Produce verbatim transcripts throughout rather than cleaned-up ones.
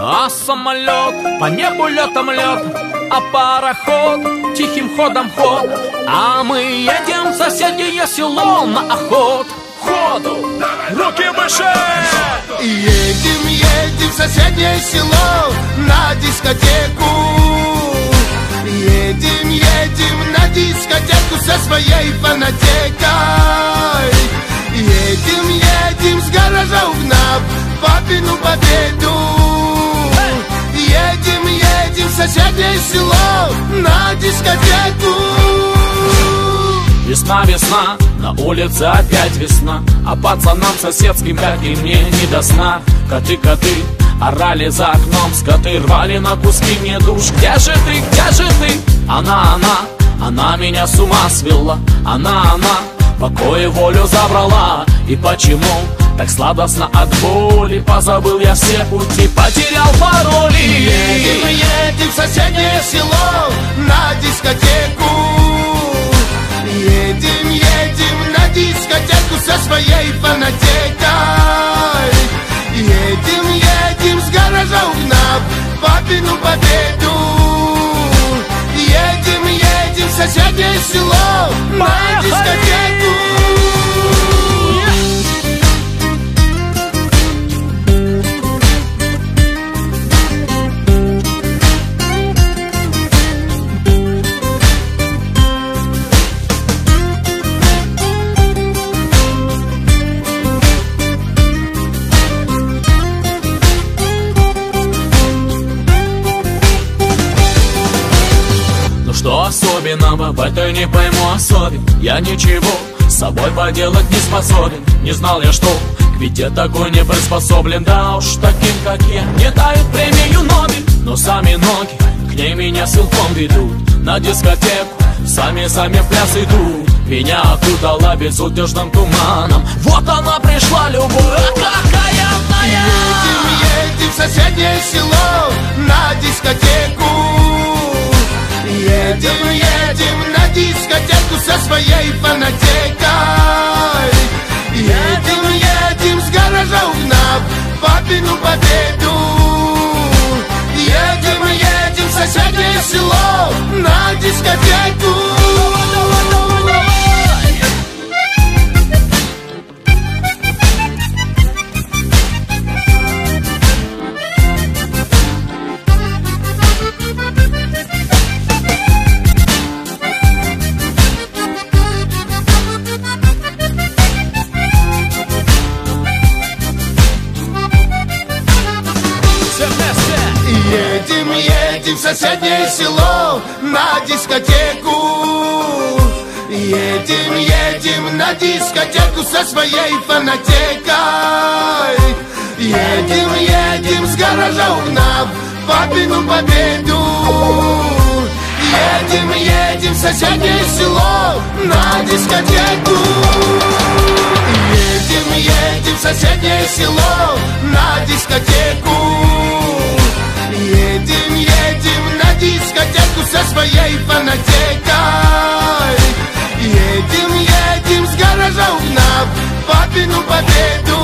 А самолет по небу летом лет, а пароход тихим ходом ход. А мы едем в соседнее село на охот. Ходу, руки выше! Едем, едем в соседнее село на дискотеку. Едем, едем на дискотеку со своей фанатекой. Едем, едем с гаража угнав папину победу. Едем, едем в соседнее село на дискотеку. Весна, весна, на улице опять весна, а пацанам соседским, как и мне, не до сна. Коты, коты, орали за окном, скоты рвали на куски мне душ. Где же ты, где же ты? Она, она, она меня с ума свела. Она, она, покой и волю забрала. И почему так сладостно от боли? Позабыл я все пути, потерял пароли. Едем, едем в соседнее село на дискотеку. Едем, едем на дискотеку со своей фанатекой. Едем, едем с гаража угнав папину победу. Едем, едем в соседнее село на дискотеку. Что особенного в этой не пойму особе? Я ничего с собой поделать не способен. Не знал я, что к беде такой не приспособлен. Да уж таким, как я, не дают премию Нобель. Но сами ноги к ней меня силком ведут. На дискотеку сами-сами в пляс идут. Меня окутала безудержным туманом. Вот она пришла, любовь окаянная. Едем, едем в соседнее село на дискотеку. Едем, едем на дискотеку со своей фанатекой. Едем, едем с гаража угнав папину победу. Едем, едем в соседнее село на дискотеку. Едем, едем в соседнее село на дискотеку. Едем, едем на дискотеку со своей фанатекой. Едем, едем с гаража угнав папину победу. Едем, едем в соседнее село на дискотеку. Едем, едем в соседнее село на дискотеку. Едем, едем на дискотеку со своей фанатекой. Едем, едем с гаража угнав папину победу.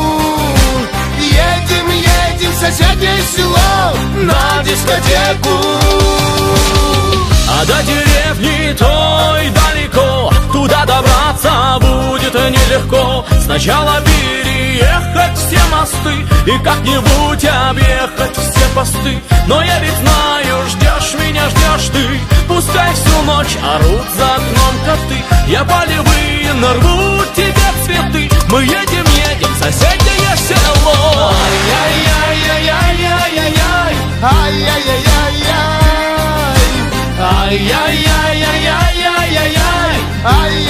Едем, едем в соседнее село на дискотеку. А до деревни той далеко, туда добраться будет нелегко. Сначала переехать все мосты и как-нибудь объехать все посты. Но я ведь знаю, ждешь меня, ждешь ты. Пускай всю ночь орут за окном коты. Я полевые нарву тебе цветы. Мы едем, едем в соседнее село. Ай-яй-яй-яй-яй-яй. Ай-яй-яй-яй-яй. Ай-яй-яй-яй-яй-яй-яй. Ай-яй-яй-яй.